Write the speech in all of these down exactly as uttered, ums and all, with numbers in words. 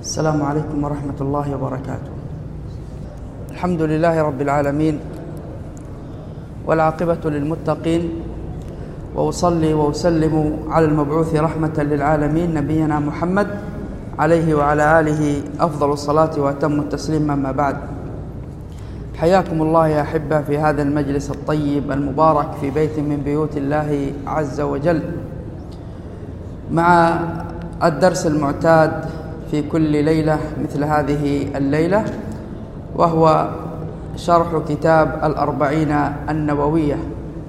السلام عليكم ورحمة الله وبركاته. الحمد لله رب العالمين، والعاقبة للمتقين، وأصلي وأسلم على المبعوث رحمة للعالمين نبينا محمد عليه وعلى آله أفضل الصلاة وأتم التسليم. أما بعد، حياكم الله يا أحبة في هذا المجلس الطيب المبارك في بيت من بيوت الله عز وجل، مع الدرس المعتاد في كل ليلة مثل هذه الليلة، وهو شرح كتاب الأربعين النووية.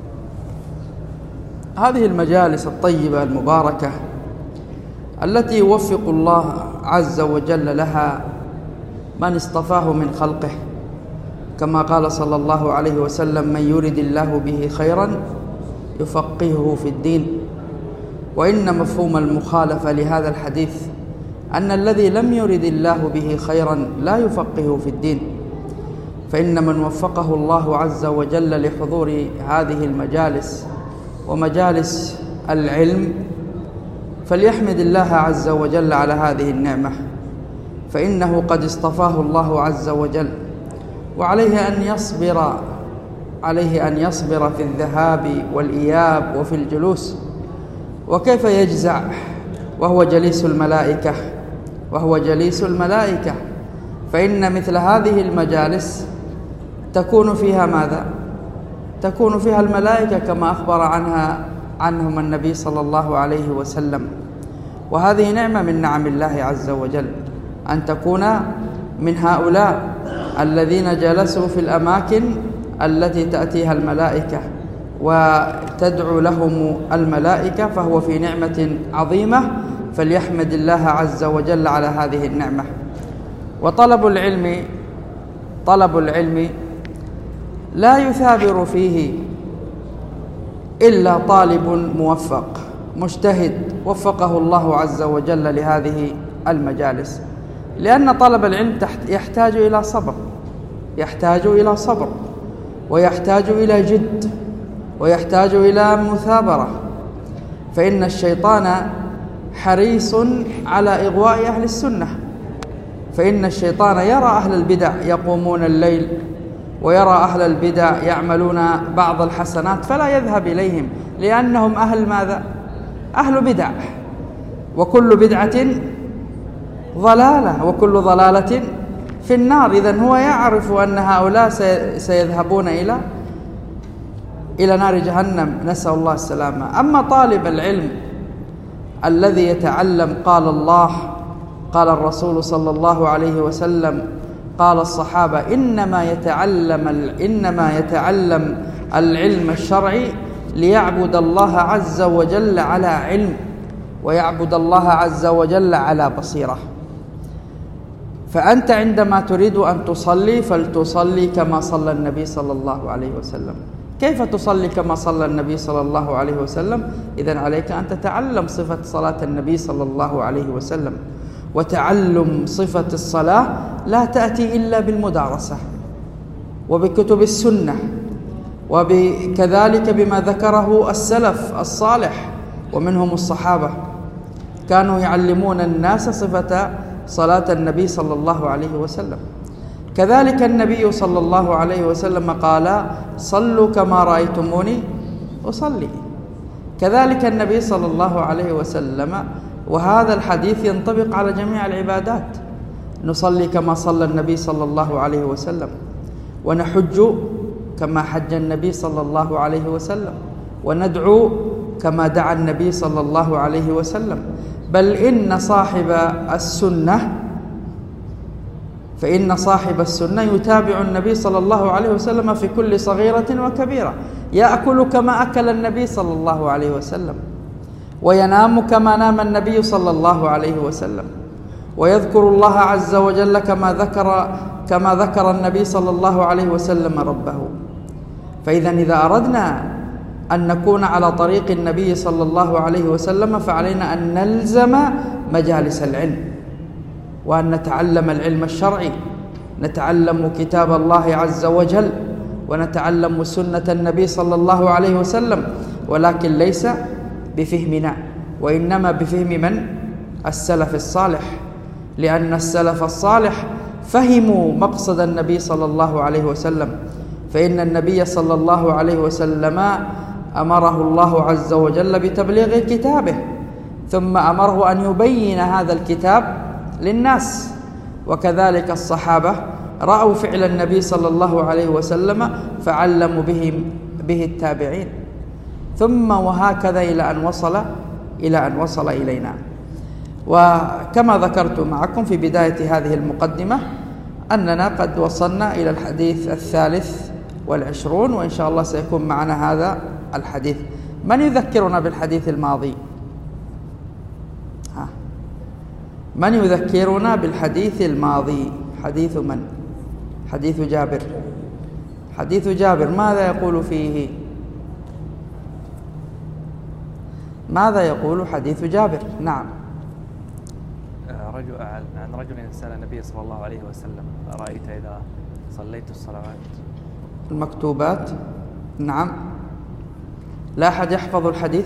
هذه المجالس الطيبة المباركة التي يوفق الله عز وجل لها من اصطفاه من خلقه، كما قال صلى الله عليه وسلم: من يرد الله به خيرا يفقهه في الدين. وإن مفهوم المخالفة لهذا الحديث أن الذي لم يرد الله به خيرا لا يفقهه في الدين، فإن من وفقه الله عز وجل لحضور هذه المجالس ومجالس العلم فليحمد الله عز وجل على هذه النعمة، فإنه قد اصطفاه الله عز وجل، وعليه أن يصبر عليه أن يصبر في الذهاب والإياب وفي الجلوس. وكيف يجزع وهو جليس الملائكة وهو جليس الملائكة فإن مثل هذه المجالس تكون فيها ماذا؟ تكون فيها الملائكة كما أخبر عنها عنهم النبي صلى الله عليه وسلم. وهذه نعمة من نعم الله عز وجل، أن تكون من هؤلاء الذين جلسوا في الأماكن التي تأتيها الملائكة وتدعو لهم الملائكة، فهو في نعمة عظيمة، فليحمد الله عز وجل على هذه النعمة. وطلب العلم طلب العلم لا يثابر فيه إلا طالب موفق مجتهد وفقه الله عز وجل لهذه المجالس، لأن طلب العلم يحتاج إلى صبر يحتاج إلى صبر ويحتاج إلى جد ويحتاج إلى مثابرة، فإن الشيطان حريص على إغواء أهل السنة، فإن الشيطان يرى أهل البدع يقومون الليل ويرى أهل البدع يعملون بعض الحسنات فلا يذهب إليهم، لأنهم أهل ماذا؟ أهل بدع، وكل بدعة ضلالة وكل ضلالة في النار. إذن هو يعرف أن هؤلاء سيذهبون إلى إلى نار جهنم، نسأل الله السلامة. أما طالب العلم الذي يتعلم قال الله قال الرسول صلى الله عليه وسلم قال الصحابة إنما يتعلم إنما يتعلم العلم الشرعي ليعبد الله عز وجل على علم ويعبد الله عز وجل على بصيرة. فأنت عندما تريد أن تصلي فلتصلي كما صلى النبي صلى الله عليه وسلم. كيف تصلي كما صلى النبي صلى الله عليه وسلم؟ إذن عليك أن تتعلم صفة صلاة النبي صلى الله عليه وسلم. وتعلم صفة الصلاة لا تأتي إلا بالمدارسة وبكتب السنة، وكذلك بما ذكره السلف الصالح ومنهم الصحابة، كانوا يعلمون الناس صفة صلاة النبي صلى الله عليه وسلم. كذلك النبي صلى الله عليه وسلم قال: صلوا كما رأيتموني أصلي. كذلك النبي صلى الله عليه وسلم، وهذا الحديث ينطبق على جميع العبادات، نصلي كما صلى النبي صلى الله عليه وسلم، ونحج كما حج النبي صلى الله عليه وسلم، وندعو كما دعا النبي صلى الله عليه وسلم. بل إن صاحب السنة فإن صاحب السنة يتابع النبي صلى الله عليه وسلم في كل صغيرة وكبيرة، يأكل كما أكل النبي صلى الله عليه وسلم، وينام كما نام النبي صلى الله عليه وسلم، ويذكر الله عز وجل كما ذكر كما ذكر النبي صلى الله عليه وسلم ربه. فإذا إذا أردنا أن نكون على طريق النبي صلى الله عليه وسلم فعلينا أن نلزم مجالس العلم، وأن نتعلم العلم الشرعي، نتعلم كتاب الله عز وجل، ونتعلم سنة النبي صلى الله عليه وسلم، ولكن ليس بفهمنا، وإنما بفهم من؟ السلف الصالح. لأن السلف الصالح فهموا مقصد النبي صلى الله عليه وسلم، فإن النبي صلى الله عليه وسلم أمره الله عز وجل بتبليغ كتابه، ثم أمره أن يبين هذا الكتاب للناس، وكذلك الصحابة رأوا فعل النبي صلى الله عليه وسلم فعلموا به به التابعين، ثم وهكذا إلى أن وصل إلى أن وصل إلينا. وكما ذكرت معكم في بداية هذه المقدمة أننا قد وصلنا إلى الحديث الثالث والعشرون، وإن شاء الله سيكون معنا هذا الحديث. من يذكرنا بالحديث الماضي؟ ها. من يذكرنا بالحديث الماضي؟ حديث من؟ حديث جابر. حديث جابر ماذا يقول فيه؟ ماذا يقول حديث جابر؟ نعم. رجل عن رجل سأل النبي صلى الله عليه وسلم: أرأيت إذا صليت الصلوات المكتوبات؟ نعم. لا أحد يحفظ الحديث؟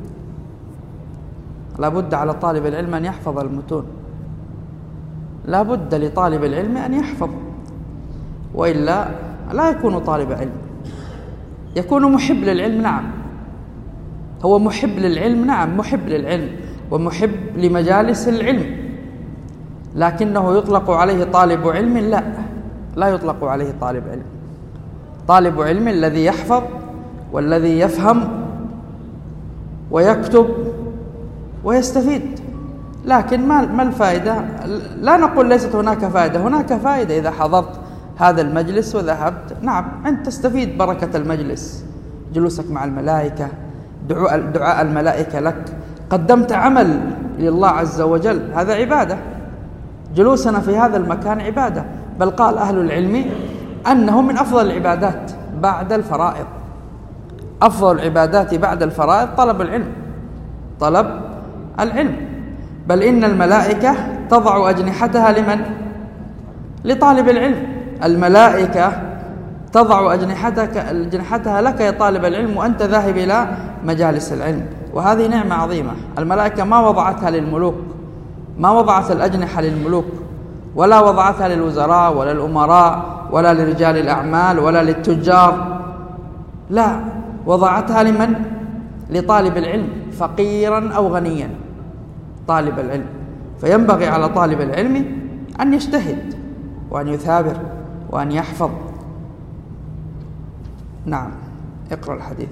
لا بد على طالب العلم أن يحفظ المتون، لا بد لطالب العلم أن يحفظ، وإلا لا يكون طالب علم. يكون محب للعلم، نعم، هو محب للعلم، نعم، محب للعلم ومحب لمجالس العلم، لكنه يطلق عليه طالب علم؟ لا، لا يطلق عليه طالب علم. طالب علم الذي يحفظ والذي يفهم ويكتب ويستفيد. لكن ما الفائدة؟ لا نقول ليست هناك فائدة، هناك فائدة إذا حضرت هذا المجلس وذهبت، نعم، أنت تستفيد بركة المجلس، جلوسك مع الملائكة، دعاء, دعاء الملائكة لك، قدمت عمل لله عز وجل، هذا عبادة. جلوسنا في هذا المكان عبادة، بل قال أهل العلم أنه من أفضل العبادات بعد الفرائض. أفضل العبادات بعد الفرائض طلب العلم، طلب العلم، بل إن الملائكة تضع أجنحتها لمن؟ لطالب العلم. الملائكة تضع أجنحتك أجنحتها لك يا طالب العلم وأنت ذاهب إلى مجالس العلم، وهذه نعمة عظيمة. الملائكة ما وضعتها للملوك، ما وضعت الأجنحة للملوك، ولا وضعتها للوزراء ولا الأمراء ولا لرجال الأعمال ولا للتجار، لا، وضعتها لمن؟ لطالب العلم، فقيرا أو غنيا، طالب العلم. فينبغي على طالب العلم أن يجتهد وأن يثابر وأن يحفظ. نعم، اقرأ الحديث.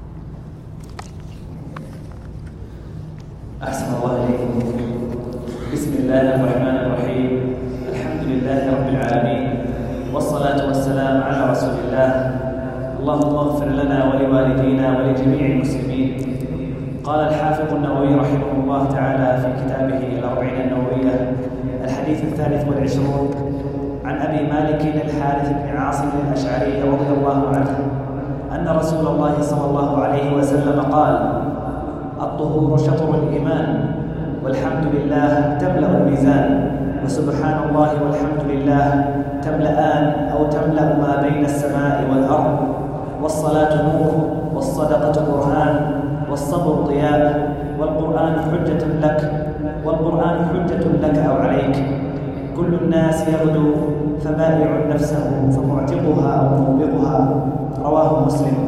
أحسن الله إليكم. بسم الله الرحمن الرحيم. الحمد لله رب العالمين، والصلاة والسلام على رسول الله. اللهم اغفر لنا ولوالدينا ولجميع المسلمين. قال الحافظ النووي رحمه الله تعالى في كتابه الأربعين النووية: الحديث الثالث والعشرون، عن أبي مالك الحارث بن عاصم الأشعري رضي الله عنه أن رسول الله صلى الله عليه وسلم قال: الطهور شطر الإيمان، والحمد لله تملأ الميزان، وسبحان الله والحمد لله تملأان أو تملأ ما بين السماء والأرض، والصلاة نور، والصدقة برهان، والصبر ضياء، والقرآن حجة لك والقرآن حجة لك أو عليك. كل الناس يغدو فبائع نفسه فمعتقها أو موبقها. رواه مسلم.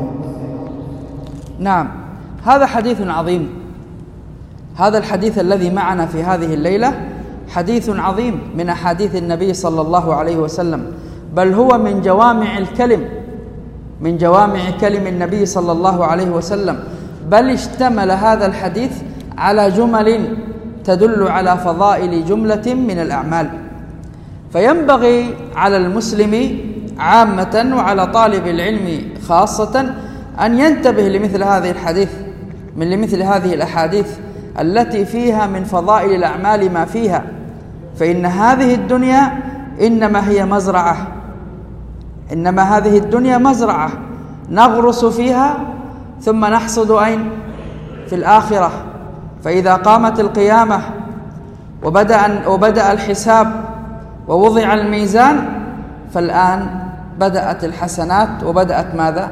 نعم، هذا حديث عظيم. هذا الحديث الذي معنا في هذه الليلة حديث عظيم من أحاديث النبي صلى الله عليه وسلم، بل هو من جوامع الكلم، من جوامع كلم النبي صلى الله عليه وسلم، بل اشتمل هذا الحديث على جمل تدل على فضائل جملة من الأعمال. فينبغي على المسلم عامة وعلى طالب العلم خاصة أن ينتبه لمثل هذه الحديث من لمثل هذه الأحاديث التي فيها من فضائل الأعمال ما فيها. فإن هذه الدنيا إنما هي مزرعة، إنما هذه الدنيا مزرعة نغرس فيها ثم نحصد أين؟ في الآخرة. فإذا قامت القيامة وبدأ, وبدأ الحساب ووضع الميزان، فالآن بدأت الحسنات وبدأت ماذا؟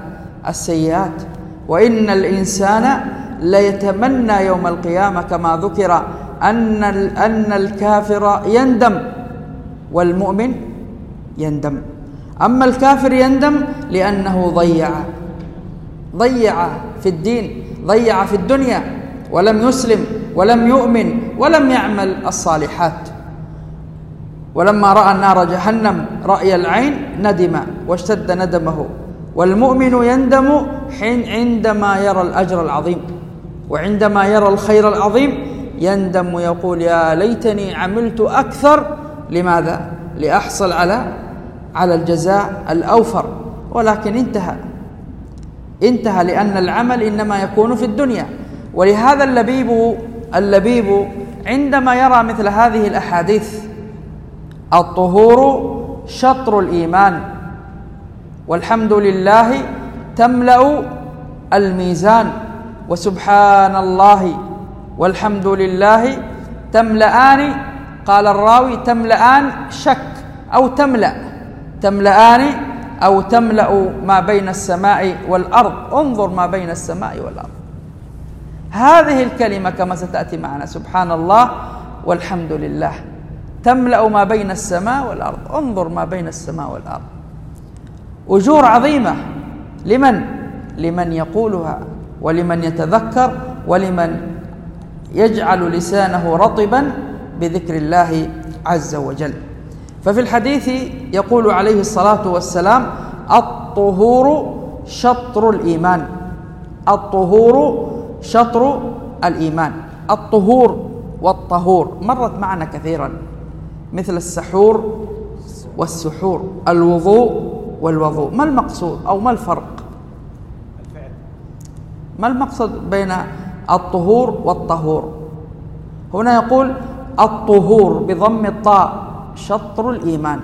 السيئات. وإن الإنسان ليتمنى يوم القيامة كما ذكر أن أن الكافر يندم والمؤمن يندم. أما الكافر يندم لأنه ضيع ضيع في الدين، ضيع في الدنيا، ولم يسلم ولم يؤمن ولم يعمل الصالحات. ولما رأى النار جهنم رأي العين ندم واشتد ندمه. والمؤمن يندم حين عندما يرى الأجر العظيم، وعندما يرى الخير العظيم يندم ويقول يا ليتني عملت أكثر. لماذا؟ لأحصل على على الجزاء الأوفر. ولكن انتهى انتهى لأن العمل إنما يكون في الدنيا. ولهذا اللبيب اللبيب عندما يرى مثل هذه الأحاديث الطهور شطر الإيمان والحمد لله تملأ الميزان وسبحان الله والحمد لله تملأان، قال الراوي تملأان شك أو تملأ تملأان أو تملأ ما بين السماء والأرض. انظر ما بين السماء والأرض، هذه الكلمة كما ستأتي معنا سبحان الله والحمد لله تملأ ما بين السماء والأرض. انظر ما بين السماء والأرض، أجور عظيمة لمن؟ لمن يقولها ولمن يتذكر ولمن يجعل لسانه رطبا بذكر الله عز وجل. ففي الحديث يقول عليه الصلاة والسلام الطهور شطر الإيمان. الطهور شطر الإيمان. الطهور والطهور مرت معنا كثيرا، مثل السحور والسحور، الوضوء والوضوء. ما المقصود أو ما الفرق؟ ما المقصد بين الطهور والطهور؟ هنا يقول الطهور بضم الطاء شطر الإيمان.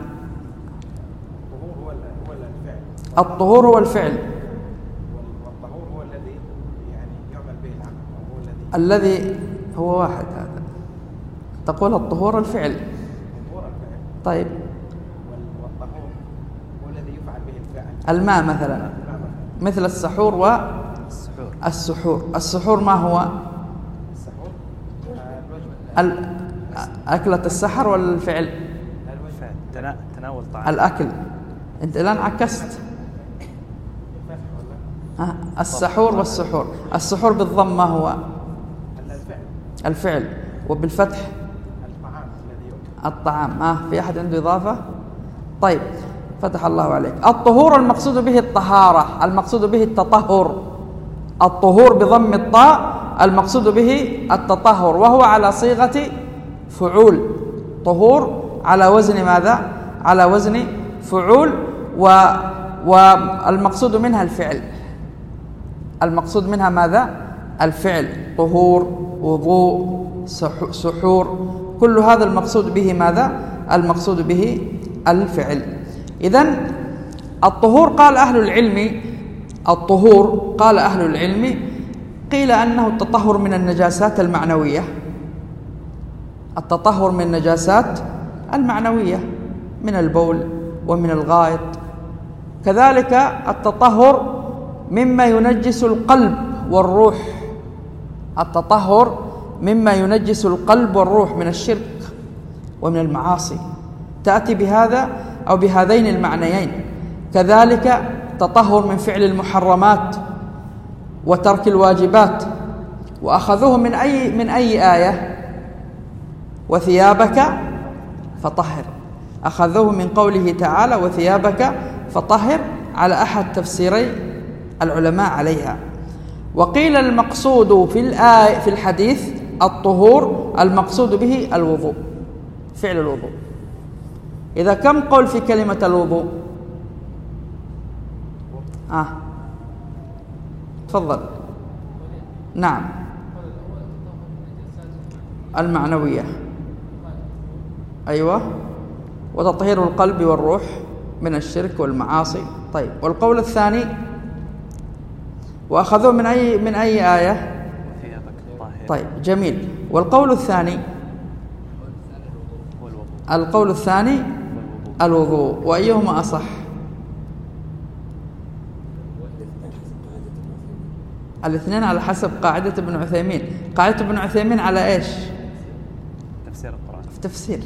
الطهور هو الفعل، والطهور هو الذي يعني يعمل به العمل، هو الذي الذي هو واحد. هذا تقول الطهور الفعل. طيب والطهور هو الذي يفعل به الفعل. الماء مثلا، مثل السحور والسحور. السحور ما هو؟ السحور أكلة السحر ولا الفعل؟ تناول طعام الأكل. أنت الآن عكست. ها السحور والسحور. السحور بالضم ما هو؟ الفعل، وبالفتح الطعام الذي يؤكل. الطعام. ها في أحد عنده إضافة؟ طيب فتح الله عليك. الطهور المقصود به الطهارة، المقصود به التطهر. الطهور بضم الطاء المقصود به التطهر، وهو على صيغة فعول. طهور على وزن ماذا؟ على وزن فعول. و والمقصود منها الفعل. المقصود منها ماذا؟ الفعل. طهور، وضوء، سحور، كل هذا المقصود به ماذا؟ المقصود به الفعل. إذن الطهور قال أهل العلم الطهور قال أهل العلم قيل أنه التطهر من النجاسات المعنوية. التطهر من النجاسات المعنوية من البول ومن الغائط. كذلك التطهر مما ينجس القلب والروح. التطهر مما ينجس القلب والروح من الشرك ومن المعاصي، تأتي بهذا أو بهذين المعنيين. كذلك تطهر من فعل المحرمات وترك الواجبات. وأخذوه من أي من أي آية؟ وثيابك فطهر. أخذوه من قوله تعالى وثيابك فطهر، على أحد تفسيري العلماء عليها. وقيل المقصود في الآية في الحديث الطهور المقصود به الوضوء، فعل الوضوء. إذا كم قول في كلمة الوضوء؟ آه تفضل. نعم المعنوية، أيوة، وتطهير القلب والروح من الشرك والمعاصي. طيب والقول الثاني وأخذوه من أي من أي آية؟ طيب جميل. والقول الثاني القول الثاني الوضوء. وأيهما أصح؟ الاثنين على حسب قاعدة ابن عثيمين. قاعدة ابن عثيمين على إيش؟ التفسير.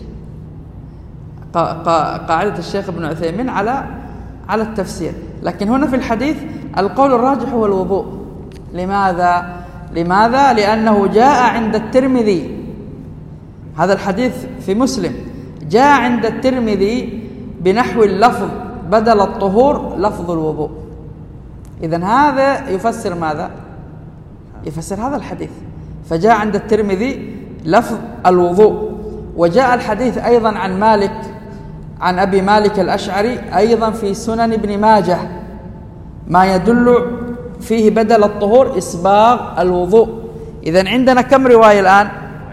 قاعدة الشيخ ابن عثيمين على على التفسير، لكن هنا في الحديث القول الراجح هو الوضوء. لماذا؟ لماذا؟ لأنه جاء عند الترمذي، هذا الحديث في مسلم، جاء عند الترمذي بنحو اللفظ بدل الطهور لفظ الوضوء. إذن هذا يفسر ماذا؟ يفسر هذا الحديث. فجاء عند الترمذي لفظ الوضوء. وجاء الحديث أيضا عن مالك، عن أبي مالك الأشعري أيضا في سنن ابن ماجه، ما يدل فيه بدل الطهور إسباغ الوضوء. إذن عندنا كم رواية الآن؟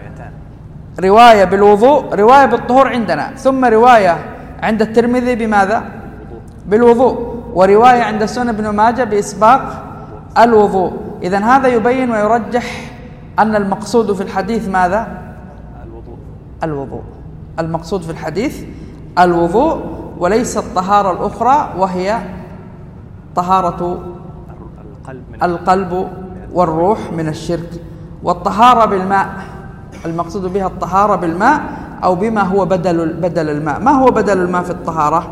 رواية بالوضوء، رواية بالطهور عندنا، ثم رواية عند الترمذي بماذا؟ بالوضوء، ورواية عند سنن ابن ماجه بإسباغ الوضوء. إذن هذا يبين ويرجح أن المقصود في الحديث ماذا؟ الوضوء. الوضوء المقصود في الحديث الوضوء، وليس الطهارة الأخرى وهي طهارة القلب, من القلب والروح من الشرك. والطهارة بالماء، المقصود بها الطهارة بالماء أو بما هو بدل بدل الماء. ما هو بدل الماء في الطهارة؟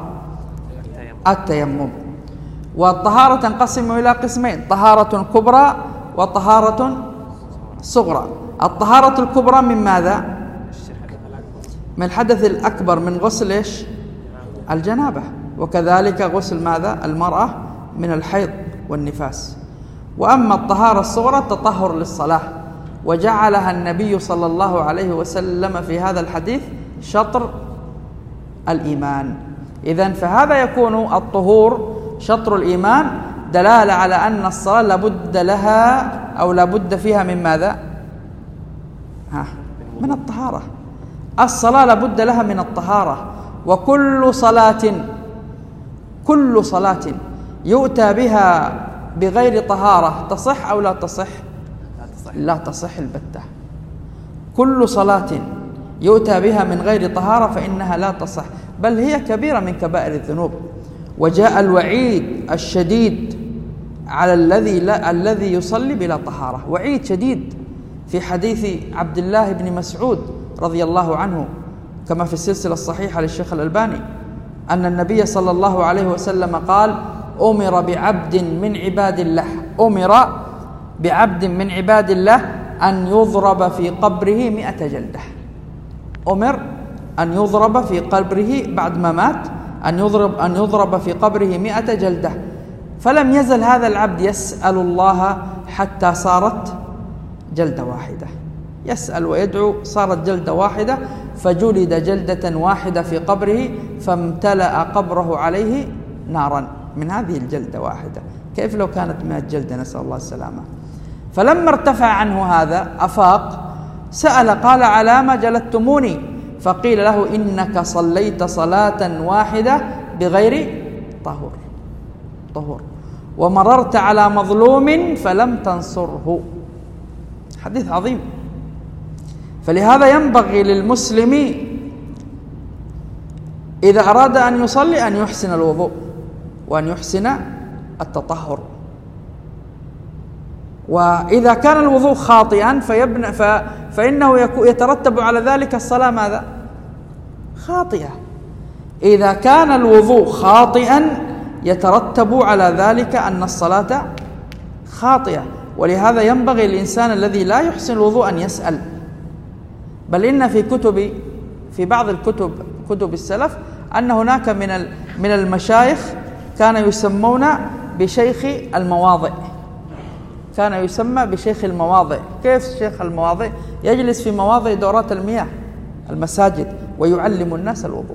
التيمم. والطهارة تنقسم إلى قسمين: طهارة كبرى وطهارة صغرى. الطهارة الكبرى من ماذا؟ من الحدث الأكبر، من غسل إيش؟ الجنابة، وكذلك غسل ماذا؟ المرأة من الحيض والنفاس. وأما الطهارة الصغرى التطهر للصلاة، وجعلها النبي صلى الله عليه وسلم في هذا الحديث شطر الإيمان. إذن فهذا يكون الطهور شطر الإيمان، دلالة على أن الصلاة لابد لها أو لابد فيها من ماذا؟ ها من الطهارة. الصلاة لابد لها من الطهارة. وكل صلاة كل صلاة يؤتى بها بغير طهارة تصح أو لا تصح؟ لا تصح البتة. كل صلاة يؤتى بها من غير طهارة فإنها لا تصح، بل هي كبيرة من كبائر الذنوب. وجاء الوعيد الشديد على الذي لا الذي يصلي بلا طهارة، وعيد شديد في حديث عبد الله بن مسعود رضي الله عنه كما في السلسلة الصحيحة للشيخ الألباني أن النبي صلى الله عليه وسلم قال: أمر بعبد من عباد الله أمر بعبد من عباد الله أن يضرب في قبره مئة جلدة. أمر أن يضرب في قبره بعد ما مات، أن يضرب أن يضرب في قبره مئة جلدة. فلم يزل هذا العبد يسأل الله حتى صارت جلدة واحدة، يسأل ويدعو، صارت جلدة واحدة، فجلد جلدة واحدة في قبره فامتلأ قبره عليه نارا من هذه الجلدة واحدة. كيف لو كانت مئة جلدة؟ نسأل الله السلامة. فلما ارتفع عنه هذا أفاق، سأل قال: على ما جلدتموني؟ فقيل له: إنك صليت صلاة واحدة بغير طهور طهور ومررت على مظلوم فلم تنصره. حديث عظيم. فلهذا ينبغي للمسلم إذا أراد أن يصلي أن يحسن الوضوء وأن يحسن التطهر. وإذا كان الوضوء خاطئا فيبنى ف... فإنه يترتب على ذلك الصلاة ماذا؟ خاطئة. إذا كان الوضوء خاطئا يترتب على ذلك أن الصلاة خاطئة. ولهذا ينبغي الإنسان الذي لا يحسن الوضوء أن يسأل. بل إن في كتب في بعض الكتب كتب السلف أن هناك من من المشايخ كان يسمون بشيخ المواضع، كان يسمى بشيخ المواضع. كيف شيخ المواضع؟ يجلس في مواضع دورات المياه المساجد ويعلم الناس الوضوء.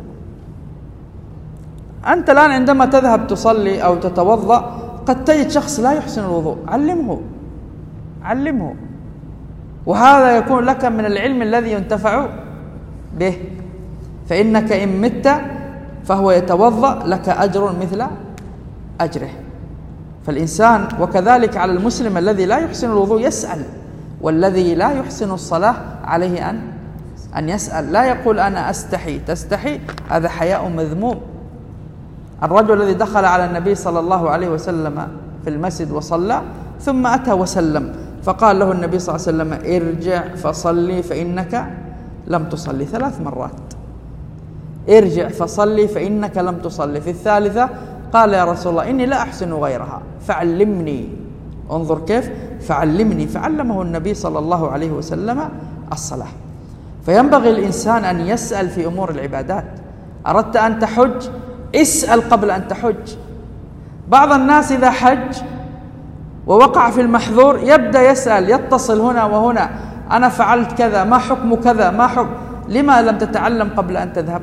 أنت الآن عندما تذهب تصلي أو تتوضأ قد تجد شخص لا يحسن الوضوء، علمه علمه وهذا يكون لك من العلم الذي ينتفع به. فإنك إن مت فهو يتوضأ لك أجر مثل أجره. فالإنسان وكذلك على المسلم الذي لا يحسن الوضوء يسأل، والذي لا يحسن الصلاة عليه أن أن يسأل. لا يقول أنا أستحي، تستحي هذا حياء مذموم. الرجل الذي دخل على النبي صلى الله عليه وسلم في المسجد وصلى ثم أتى وسلم، فقال له النبي صلى الله عليه وسلم: ارجع فصلي فإنك لم تصلي ثلاث مرات. ارجع فصلي فإنك لم تصلي. في الثالثة قال يا رسول الله إني لا أحسن غيرها فعلمني. انظر كيف فعلمني، فعلمه النبي صلى الله عليه وسلم الصلاة. فينبغي الإنسان أن يسأل في أمور العبادات. أردت أن تحج اسأل قبل أن تحج. بعض الناس إذا حج ووقع في المحظور يبدأ يسأل، يتصل هنا وهنا، أنا فعلت كذا، ما حكم كذا، ما حكم. لما لم تتعلم قبل أن تذهب؟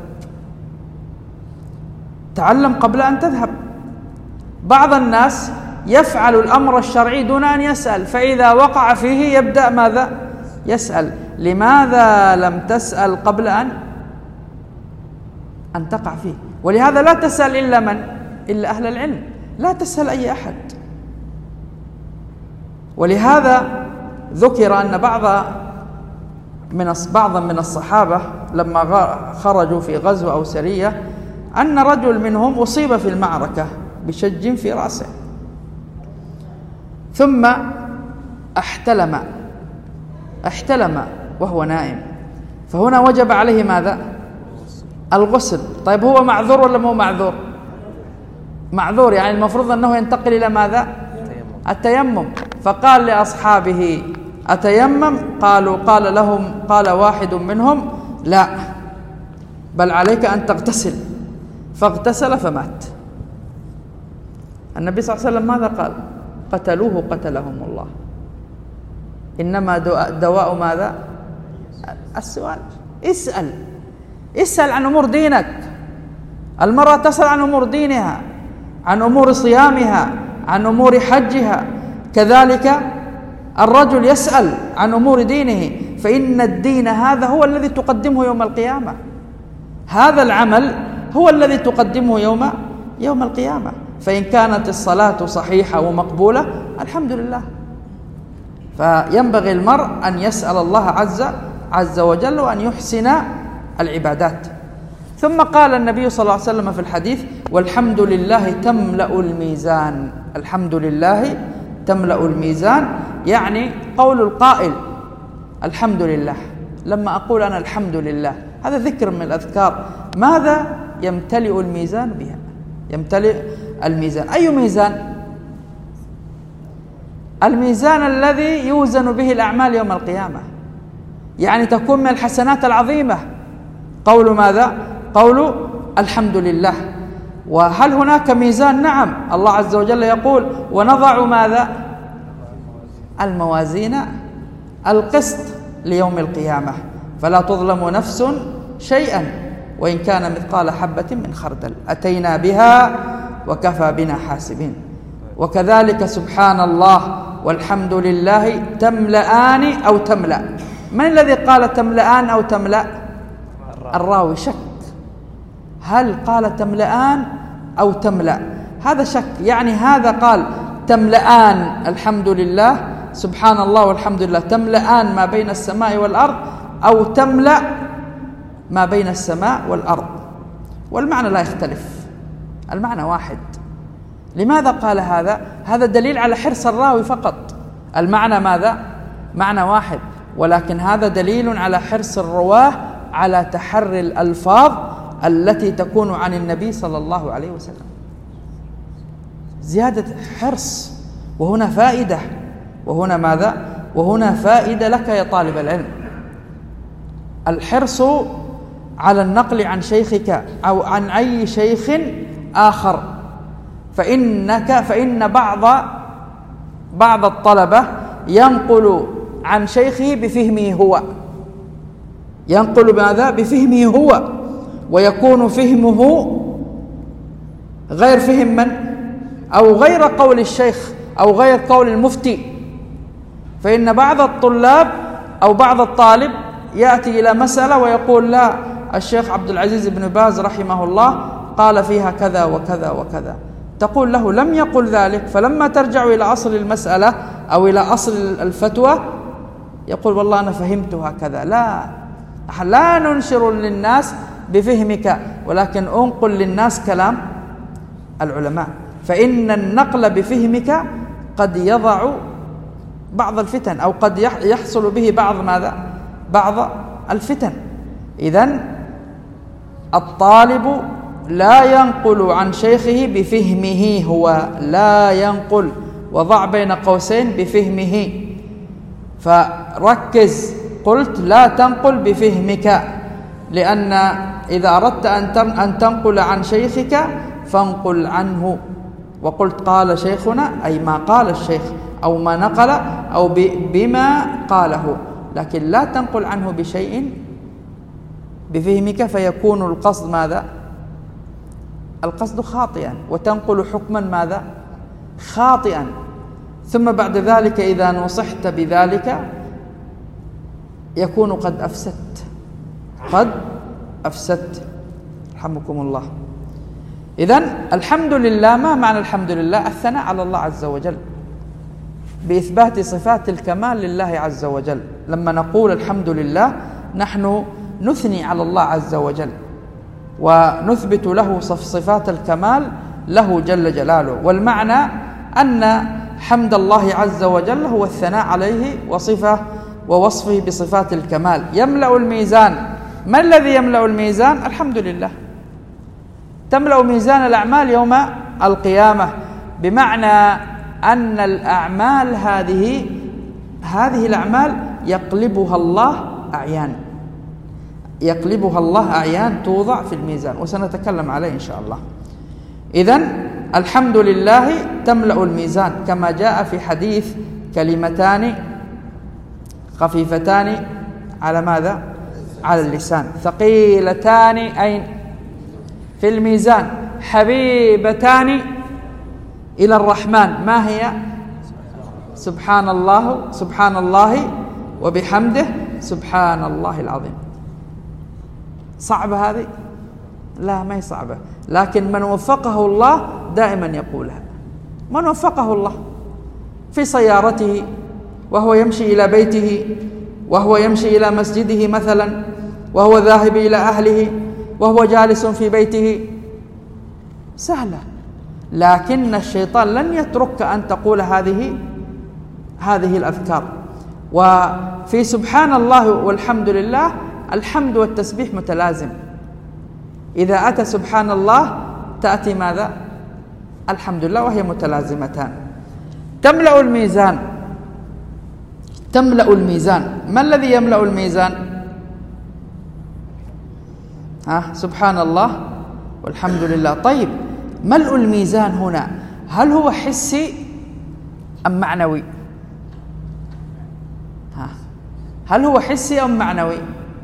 تعلم قبل أن تذهب. بعض الناس يفعل الأمر الشرعي دون أن يسأل، فإذا وقع فيه يبدأ ماذا؟ يسأل. لماذا لم تسأل قبل أن أن تقع فيه؟ ولهذا لا تسأل إلا من؟ إلا أهل العلم، لا تسأل أي أحد. ولهذا ذكر أن بعض من بعضا من الصحابة لما خرجوا في غزو أو سرية أن رجل منهم أصيب في المعركة بشج في رأسه، ثم احتلم احتلم وهو نائم، فهنا وجب عليه ماذا؟ الغسل. طيب هو معذور ولا مو معذور؟ معذور، يعني المفروض أنه ينتقل إلى ماذا؟ التيمم. فقال لأصحابه أتيمم؟ قالوا قال لهم قال واحد منهم لا، بل عليك أن تغتسل. فاغتسل فمات. النبي صلى الله عليه وسلم ماذا قال؟ قتلوه قتلهم الله. إنما دواء ماذا؟ السؤال. اسأل اسأل عن أمور دينك. المرأة تسأل عن أمور دينها، عن أمور صيامها، عن أمور حجها. كذلك الرجل يسأل عن أمور دينه، فإن الدين هذا هو الذي تقدمه يوم القيامة. هذا العمل هو الذي تقدمه يوم يوم القيامة. فإن كانت الصلاة صحيحة ومقبولة الحمد لله. فينبغي المرء أن يسأل الله عز عز وجل وأن يحسن العبادات. ثم قال النبي صلى الله عليه وسلم في الحديث والحمد لله تملأ الميزان. الحمد لله تملأ الميزان، يعني قول القائل الحمد لله. لما أقول أنا الحمد لله هذا ذكر من الأذكار. ماذا يمتلئ الميزان بها؟ يمتلئ الميزان. أي ميزان؟ الميزان الذي يوزن به الأعمال يوم القيامة، يعني تكون من الحسنات العظيمة. قول ماذا؟ قول الحمد لله. وهل هناك ميزان؟ نعم، الله عز وجل يقول ونضع ماذا؟ الموازين القسط ليوم القيامة فلا تظلم نفس شيئا وإن كان مثقال حبة من خردل أتينا بها وكفى بنا حاسبين. وكذلك سبحان الله والحمد لله تملأان أو تملأ. من الذي قال تملأان أو تملأ؟ الراوي شك، هل قال تملأان أو تملأ؟ هذا شك، يعني هذا قال تملأان الحمد لله سبحان الله والحمد لله تملأان ما بين السماء والأرض، أو تملأ ما بين السماء والأرض، والمعنى لا يختلف، المعنى واحد. لماذا قال هذا؟ هذا دليل على حرص الراوي فقط. المعنى ماذا؟ معنى واحد، ولكن هذا دليل على حرص الرواه على تحري الألفاظ التي تكون عن النبي صلى الله عليه وسلم. زيادة حرص. وهنا فائدة، وهنا ماذا؟ وهنا فائدة لك يا طالب العلم. الحرص على النقل عن شيخك أو عن أي شيخ آخر، فإنك فإن بعض بعض الطلبة ينقل عن شيخه بفهمه هو، ينقل ماذا؟ بفهمه هو، ويكون فهمه غير فهم من؟ أو غير قول الشيخ أو غير قول المفتي. فإن بعض الطلاب أو بعض الطالب يأتي إلى مسألة ويقول لا، الشيخ عبد العزيز بن باز رحمه الله قال فيها كذا وكذا وكذا. تقول له لم يقل ذلك، فلما ترجع إلى أصل المسألة أو إلى أصل الفتوى يقول والله أنا فهمتها كذا. لا، لا ننشر للناس بفهمك، ولكن أنقل للناس كلام العلماء. فإن النقل بفهمك قد يضع بعض الفتن، أو قد يحصل به بعض ماذا؟ بعض الفتن. إذن الطالب لا ينقل عن شيخه بفهمه، هو لا ينقل، وضع بين قوسين بفهمه، فركز. قلت لا تنقل بفهمك، لأن إذا أردت أن تنقل عن شيخك فانقل عنه. وقلت قال شيخنا أي ما قال الشيخ أو ما نقل أو بما قاله، لكن لا تنقل عنه بشيء بفهمك فيكون القصد ماذا؟ القصد خاطئا، وتنقل حكما ماذا؟ خاطئا. ثم بعد ذلك إذا نصحت بذلك يكون قد أفسدت، قد أفسدت، رحمكم الله. إذن الحمد لله، ما معنى الحمد لله؟ الثناء على الله عز وجل بإثبات صفات الكمال لله عز وجل. لما نقول الحمد لله نحن نثني على الله عز وجل ونثبت له صفات الكمال له جل جلاله. والمعنى أن حمد الله عز وجل هو الثناء عليه وصفه ووصفه بصفات الكمال. يملأ الميزان. ما الذي يملأ الميزان؟ الحمد لله. تملأ ميزان الأعمال يوم القيامة، بمعنى أن الأعمال هذه هذه الأعمال يقلبها الله أعيان، يقلبها الله أعيان توضع في الميزان، وسنتكلم عليه إن شاء الله. إذن الحمد لله تملأ الميزان، كما جاء في حديث كلمتان خفيفتان على ماذا؟ على اللسان، ثقيلتان أين؟ في الميزان، حبيبتان إلى الرحمن. ما هي؟ سبحان الله، سبحان الله وبحمده سبحان الله العظيم. صعبة هذه؟ لا، ما هي صعبة، لكن من وفقه الله دائما يقولها. من وفقه الله في سيارته وهو يمشي إلى بيته، وهو يمشي إلى مسجده مثلا، وهو ذاهب إلى أهله، وهو جالس في بيته، سهلة. لكن الشيطان لن يترك أن تقول هذه هذه الأذكار. وفي سبحان الله والحمد لله الحمد والتسبيح متلازم. إذا أتى سبحان الله تأتي ماذا؟ الحمد لله، وهي متلازمتان. تملأ الميزان، تملأ الميزان. ما الذي يملأ الميزان؟ ها، سبحان الله والحمد لله. طيب، ملء الميزان هنا هل هو حسي أم معنوي؟ ها، هل هو حسي أم معنوي؟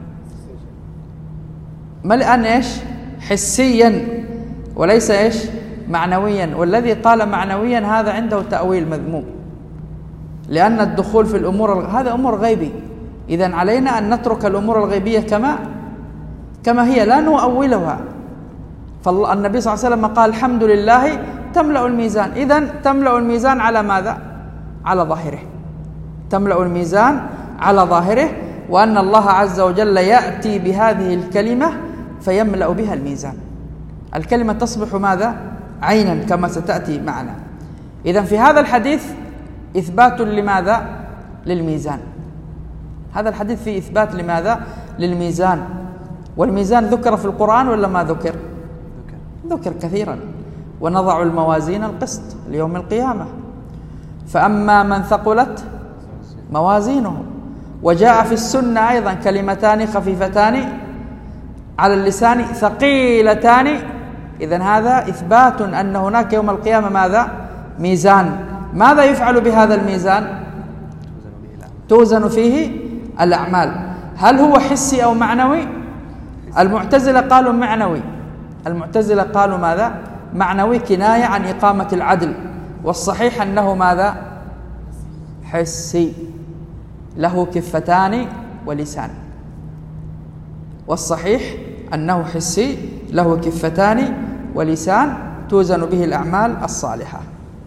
ملءا إيش؟ حسيا، وليس إيش؟ معنويا. والذي قال معنويا هذا عنده تأويل مذموم، لأن الدخول في الأمور هذا أمور غيبي. إذن علينا أن نترك الأمور الغيبية كما كما هي، لا نؤولها. فالنبي صلى الله عليه وسلم قال الحمد لله تملأ الميزان. إذن تملأ الميزان على ماذا؟ على ظاهره، تملأ الميزان على ظاهره، وأن الله عز وجل يأتي بهذه الكلمة فيملأ بها الميزان. الكلمة تصبح ماذا؟ عينا، كما ستأتي معنا. إذن في هذا الحديث إثبات لماذا؟ للميزان. هذا الحديث فيه إثبات لماذا؟ للميزان. والميزان ذكر في القرآن ولا ما ذكر؟ ذكر كثيرا. ونضع الموازين القسط ليوم القيامة، فأما من ثقلت موازينه. وجاء في السنة أيضا كلمتان خفيفتان على اللسان ثقيلتان. إذن هذا إثبات أن هناك يوم القيامة ماذا؟ ميزان. ماذا يفعل بهذا الميزان؟ توزن فيه الأعمال. هل هو حسي أو معنوي؟ المعتزلة قالوا معنوي، المعتزلة قالوا ماذا؟ معنوي، كناية عن إقامة العدل. والصحيح أنه ماذا؟ حسي، له كفتان ولسان. والصحيح أنه حسي له كفتان ولسان توزن به الأعمال الصالحة.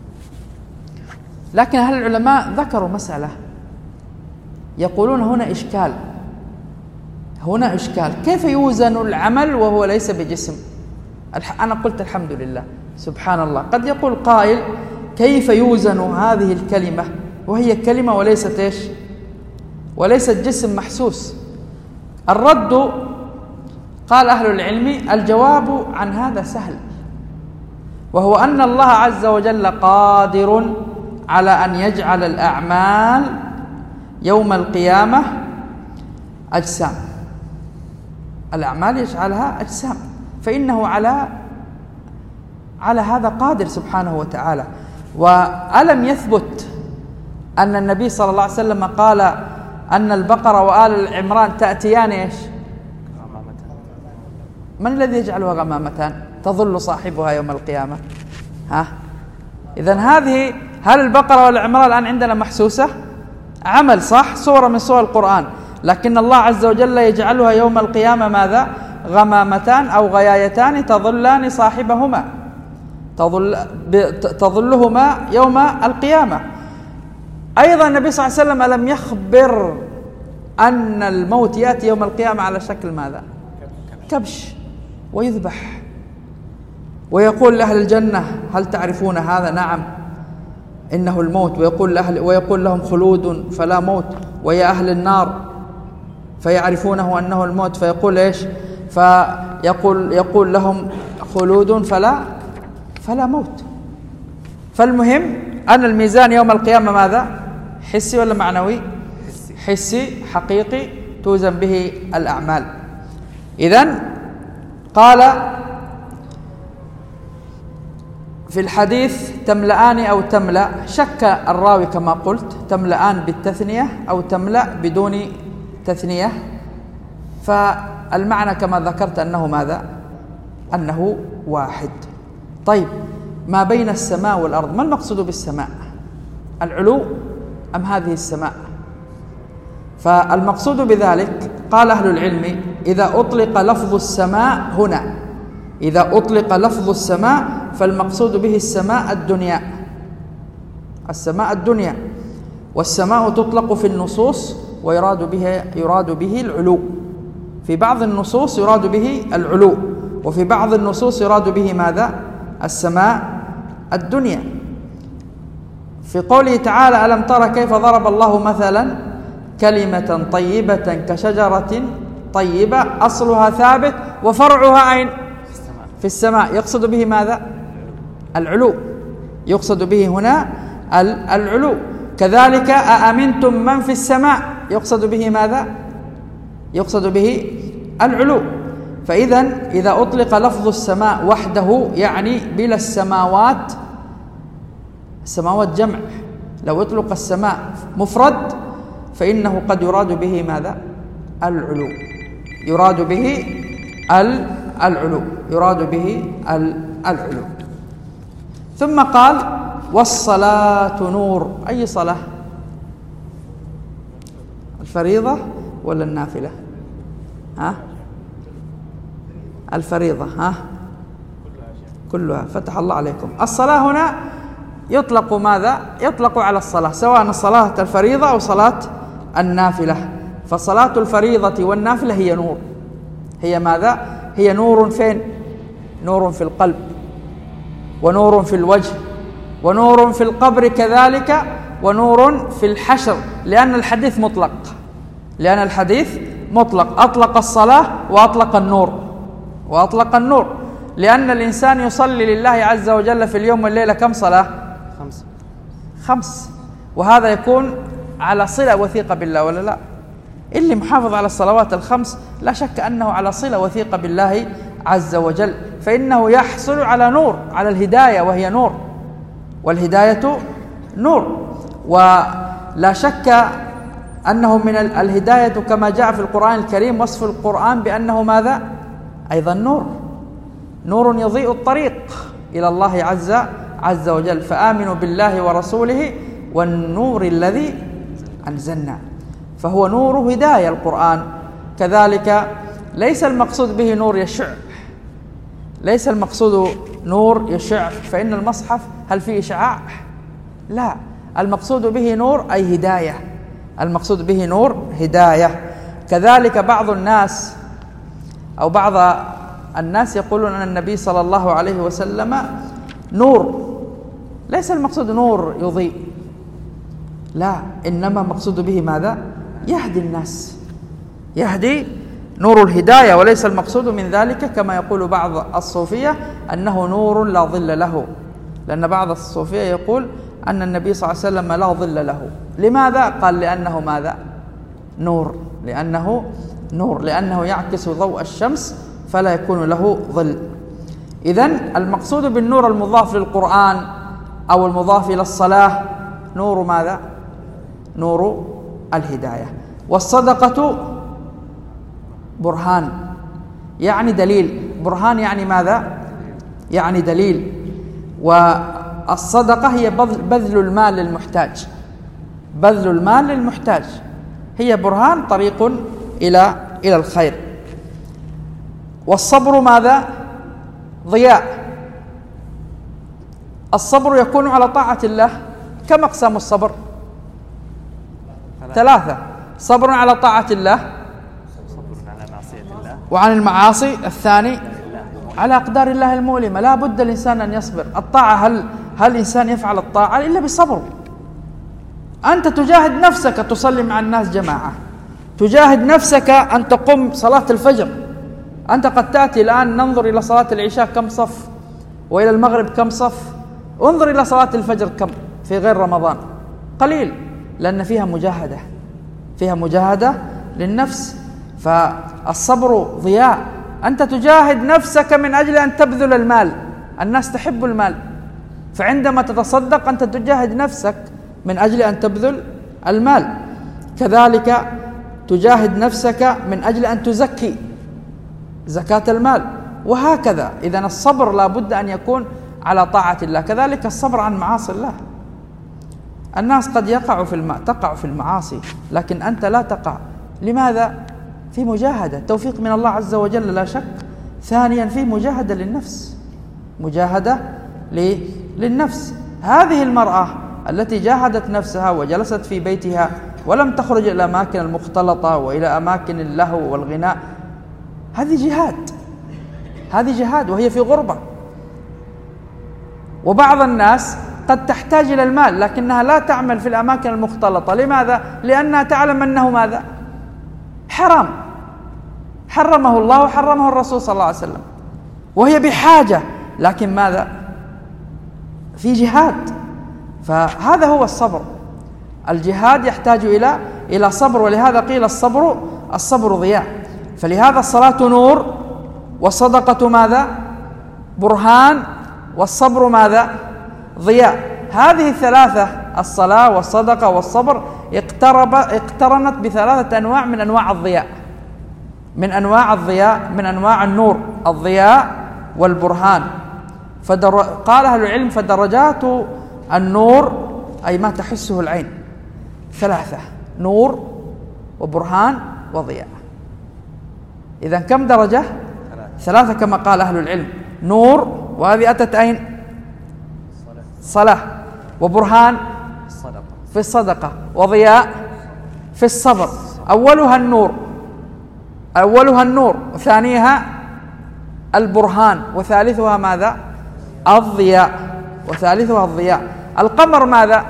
لكن هل العلماء ذكروا مسألة، يقولون هنا إشكال، هنا إشكال، كيف يوزن العمل وهو ليس بجسم؟ أنا قلت الحمد لله سبحان الله. قد يقول قائل كيف يوزن هذه الكلمة وهي كلمة وليست إيش؟ وليست جسم محسوس. الرد قال أهل العلم الجواب عن هذا سهل، وهو أن الله عز وجل قادر على أن يجعل الأعمال يوم القيامة أجسام، الأعمال يجعلها أجسام، فإنه على على هذا قادر سبحانه وتعالى. وألم يثبت أن النبي صلى الله عليه وسلم قال أن البقرة وآل عمران تأتيان إيش؟ من الذي يجعلها غمامتان تظل صاحبها يوم القيامة؟ ها؟ إذن هذه، هل البقرة والعمران الآن عندنا محسوسة؟ عمل صح، صورة من صور القرآن، لكن الله عز وجل يجعلها يوم القيامة ماذا؟ غمامتان أو غيايتان تظلان صاحبهما، تظل تظلهما يوم القيامة. أيضا النبي صلى الله عليه وسلم ألم يخبر أن الموت يأتي يوم القيامة على شكل ماذا؟ كبش، ويذبح، ويقول لأهل الجنة هل تعرفون هذا؟ نعم إنه الموت، ويقول لأهل ويقول لهم خلود فلا موت، ويا أهل النار فيعرفونه أنه الموت، فيقول إيش؟ فيقول يقول لهم خلود فلا فلا موت. فالمهم أن الميزان يوم القيامة ماذا؟ حسي ولا معنوي؟ حسي حقيقي توزن به الأعمال. إذن قال في الحديث تملأان أو تملأ، شك الراوي كما قلت، تملأان بالتثنية أو تملأ بدون تثنية، فالمعنى كما ذكرت أنه ماذا؟ أنه واحد. طيب، ما بين السماء والأرض، ما المقصود بالسماء؟ العلو أم هذه السماء؟ فالمقصود بذلك قال أهل العلم إذا أطلق لفظ السماء هنا، إذا أطلق لفظ السماء فالمقصود به السماء الدنيا، السماء الدنيا، والسماء تطلق في النصوص ويراد به يراد به العلو، في بعض النصوص يراد به العلو، وفي بعض النصوص يراد به ماذا؟ السماء الدنيا. في قوله تعالى ألم تر كيف ضرب الله مثلا كلمة طيبة كشجرة طيبة أصلها ثابت وفرعها أين؟ في السماء. يقصد به ماذا؟ العلو، يقصد به هنا العلو. كذلك أأمنتم من في السماء، يقصد به ماذا؟ يقصد به العلو. فإذا إذا أطلق لفظ السماء وحده يعني بلا السماوات، السماوات جمع، لو أطلق السماء مفرد فإنه قد يراد به ماذا؟ العلو، يراد به العلو، يراد به العلو. ثم قال والصلاة نور. أي صلاة؟ الفريضة ولا النافلة؟ ها؟ الفريضة. ها؟ كلها. فتح الله عليكم. الصلاة هنا يطلق ماذا؟ يطلق على الصلاة، سواء الصلاة الفريضة أو صلاة النافلة. فصلاة الفريضة والنافلة هي نور، هي ماذا؟ هي نور فين؟ نور في القلب، ونور في الوجه، ونور في القبر كذلك، ونور في الحشر، لأن الحديث مطلق، لأن الحديث مطلق، أطلق الصلاة وأطلق النور، وأطلق النور، لأن الإنسان يصلي لله عز وجل في اليوم والليلة كم صلاة؟ خمس خمس وهذا يكون على صلة وثيقة بالله ولا لا؟ اللي محافظ على الصلوات الخمس لا شك أنه على صلة وثيقة بالله عز وجل، فإنه يحصل على نور، على الهداية، وهي نور، والهداية نور. ولا شك أنه من الهداية كما جاء في القرآن الكريم وصف القرآن بأنه ماذا؟ أيضا نور، نور يضيء الطريق إلى الله عز عز وجل. فآمنوا بالله ورسوله والنور الذي أنزلنا، فهو نور هداية القرآن. كذلك ليس المقصود به نور يشع، ليس المقصود نور يشع، فإن المصحف هل فيه إشعاع؟ لا، المقصود به نور أي هداية، المقصود به نور هداية. كذلك بعض الناس أو بعض الناس يقولون أن النبي صلى الله عليه وسلم نور، ليس المقصود نور يضيء، لا، إنما مقصود به ماذا؟ يهدي الناس، يهدي نور الهداية، وليس المقصود من ذلك كما يقول بعض الصوفية أنه نور لا ظل له، لأن بعض الصوفية يقول أن النبي صلى الله عليه وسلم لا ظل له. لماذا؟ قال لأنه ماذا؟ نور، لأنه نور لأنه يعكس ضوء الشمس فلا يكون له ظل. إذن المقصود بالنور المضاف للقرآن أو المضاف إلى الصلاة نور ماذا؟ نور الهداية. والصدقة برهان يعني دليل، برهان يعني ماذا؟ يعني دليل. والصدقة هي بذل المال للمحتاج، بذل المال للمحتاج هي برهان، طريق إلى إلى الخير. والصبر ماذا؟ ضياء. الصبر يكون على طاعة الله. كم أقسام الصبر؟ ثلاثة: صبر على طاعة الله، وعن المعاصي، الثاني على أقدار الله المؤلمة. لا بد الإنسان أن يصبر. الطاعة هل هل الإنسان يفعل الطاعة إلا بالصبر؟ أنت تجاهد نفسك تصلي مع الناس جماعة، تجاهد نفسك أن تقوم صلاة الفجر. أنت قد تأتي الآن، ننظر إلى صلاة العشاء كم صف، وإلى المغرب كم صف، انظر إلى صلاة الفجر كم في غير رمضان، قليل، لأن فيها مجاهدة، فيها مجاهدة للنفس. فالصبر ضياء. أنت تجاهد نفسك من أجل أن تبذل المال. الناس تحب المال، فعندما تتصدق أنت تجاهد نفسك من أجل أن تبذل المال. كذلك تجاهد نفسك من أجل أن تزكي زكاة المال، وهكذا. إذن الصبر لا بد أن يكون على طاعة الله. كذلك الصبر عن معاصي الله. الناس قد يقع في الم... تقع في المعاصي، لكن أنت لا تقع. لماذا؟ في مجاهدة، توفيق من الله عز وجل لا شك. ثانيا في مجاهدة للنفس، مجاهدة ل... للنفس. هذه المرأة التي جاهدت نفسها وجلست في بيتها ولم تخرج إلى الأماكن المختلطة وإلى أماكن اللهو والغناء، هذه جهاد، هذه جهاد وهي في غربة. وبعض الناس قد تحتاج إلى المال لكنها لا تعمل في الأماكن المختلطة. لماذا؟ لأنها تعلم أنه ماذا؟ حرام، حرمه الله وحرمه الرسول صلى الله عليه وسلم، وهي بحاجة، لكن ماذا؟ في جهاد. فهذا هو الصبر. الجهاد يحتاج إلى إلى صبر، ولهذا قيل الصبر الصبر ضياء. فلهذا الصلاة نور، والصدقة ماذا؟ برهان، والصبر ماذا؟ ضياء. هذه الثلاثة، الصلاة والصدقة والصبر، اقترب اقترنت بثلاثة أنواع من أنواع الضياء، من أنواع الضياء، من أنواع النور، الضياء والبرهان. فدر... قال أهل العلم: فدرجات النور أي ما تحسه العين ثلاثة: نور وبرهان وضياء. إذن كم درجة؟ ثلاثة كما قال أهل العلم. نور، وهذه أتت أين؟ صلاة. وبرهان في الصدقة، وضياء في الصبر. أولها النور، أولها النور، وثانيها البرهان، وثالثها ماذا؟ الضياء، وثالثها الضياء. القمر ماذا؟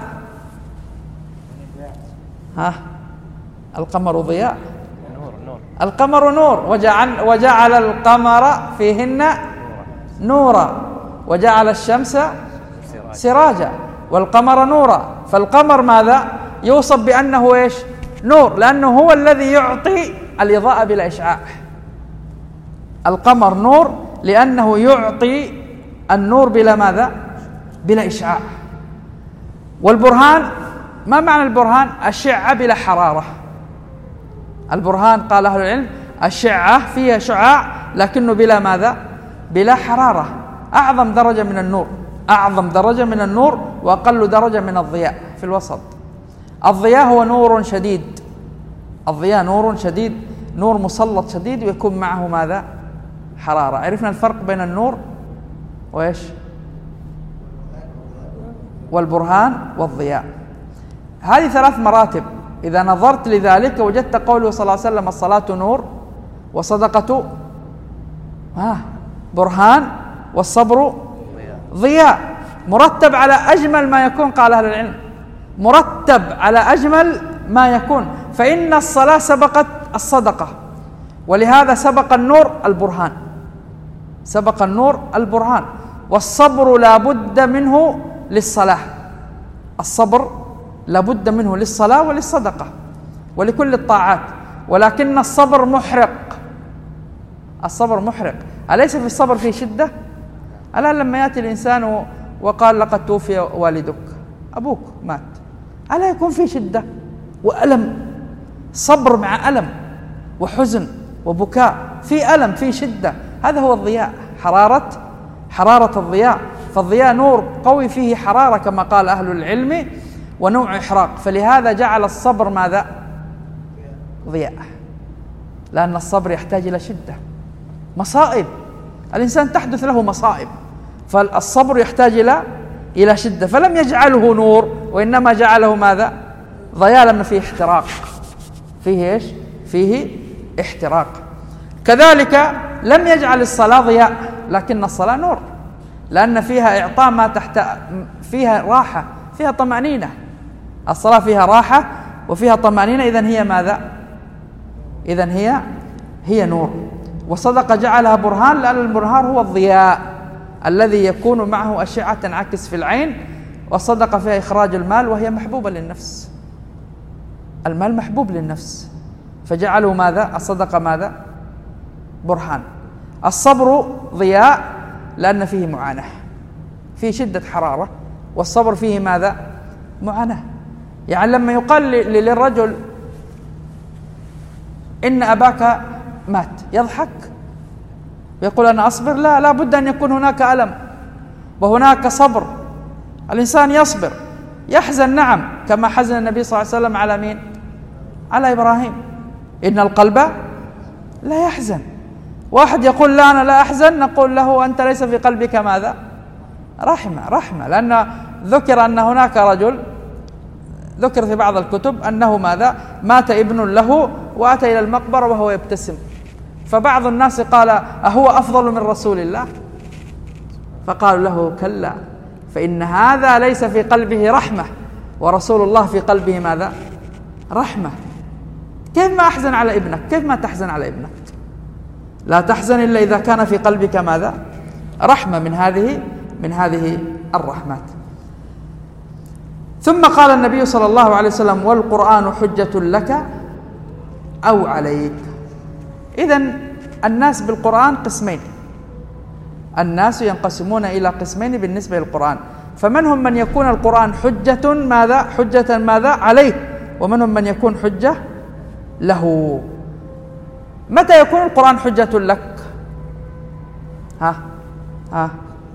ها؟ القمر ضياء. القمر نور، وجعل, وجعل القمر فيهن نورا، وجعل الشمس سراجا، والقمر نورا. فالقمر ماذا؟ يوصف بأنه إيش؟ نور، لأنه هو الذي يعطي الإضاءة بلا إشعاع. القمر نور لأنه يعطي النور بلا ماذا؟ بلا إشعاع. والبرهان، ما معنى البرهان؟ الشعة بلا حرارة. البرهان قال أهل العلم الشعة فيها شعاع لكنه بلا ماذا؟ بلا حرارة. أعظم درجة من النور، أعظم درجة من النور، وأقل درجة من الضياء، في الوسط. الضياء هو نور شديد، الضياء نور شديد، نور مسلط شديد، ويكون معه ماذا؟ حرارة. عرفنا الفرق بين النور وإيش؟ والبرهان والضياء. هذه ثلاث مراتب. إذا نظرت لذلك وجدت قوله صلى الله عليه وسلم: الصلاة نور، وصدقة ها برهان، والصبر ضياء. مرتب على أجمل ما يكون، قال أهل العلم، مرتب على أجمل ما يكون. فإن الصلاة سبقت الصدقة، ولهذا سبق النور البرهان، سبق النور البرهان. والصبر لا بد منه للصلاة، الصبر لا بد منه للصلاة وللصدقة ولكل الطاعات، ولكن الصبر محرق، الصبر محرق. أليس في الصبر في شدة؟ ألا لما يأتي الإنسان وقال لقد توفي والدك، أبوك مات، ألا يكون في شدة وألم؟ صبر مع ألم وحزن وبكاء، في ألم، في شدة. هذا هو الضياء، حرارة حرارة الضياء. فالضياء نور قوي فيه حرارة كما قال أهل العلم ونوع إحراق، فلهذا جعل الصبر ماذا؟ ضياء، لأن الصبر يحتاج إلى شدة، مصائب، الإنسان تحدث له مصائب، فالصبر يحتاج إلى إلى شدة، فلم يجعله نور وإنما جعله ماذا؟ ضياء، لأن فيه احتراق، فيه إيش؟ فيه احتراق. كذلك لم يجعل الصلاة ضياء، لكن الصلاة نور، لأن فيها إعطاء ما تحت، فيها راحة، فيها طمأنينة. الصلاة فيها راحة وفيها طمأنينة، إذن هي ماذا؟ إذن هي هي نور. وصدق جعلها برهان، لأن البرهان هو الضياء الذي يكون معه أشعة تنعكس في العين. والصدقة فيها إخراج المال، وهي محبوبة للنفس، المال محبوب للنفس، فجعلوا ماذا؟ الصدقة ماذا؟ برهان. الصبر ضياء لأن فيه معاناة، فيه شدة حرارة، والصبر فيه ماذا؟ معاناة. يعني لما يقال للرجل إن أباك مات يضحك ويقول أنا أصبر؟ لا، لا بد أن يكون هناك ألم وهناك صبر. الإنسان يصبر، يحزن، نعم، كما حزن النبي صلى الله عليه وسلم على مين؟ على إبراهيم، إن القلب لا يحزن. واحد يقول لا أنا لا أحزن، نقول له أنت ليس في قلبك ماذا؟ رحمة، رحمة، لأن ذكر أن هناك رجل، ذكر في بعض الكتب أنه ماذا؟ مات ابن له وأتى إلى المقبرة وهو يبتسم، فبعض الناس قال أهو أفضل من رسول الله؟ فقالوا له كلا، فإن هذا ليس في قلبه رحمة، ورسول الله في قلبه ماذا؟ رحمة. كيف ما أحزن على ابنك؟ كيف ما تحزن على ابنك؟ لا تحزن إلا إذا كان في قلبك ماذا؟ رحمة من هذه من هذه الرحمات. ثم قال النبي صلى الله عليه وسلم والقرآن حجة لك أو عليك. إذن الناس بالقرآن قسمين، الناس ينقسمون إلى قسمين بالنسبة للقرآن، فمنهم من يكون القرآن حجة ماذا؟ حجة ماذا؟ عليه، ومنهم من يكون حجة له. متى يكون القرآن حجة لك؟ ها ها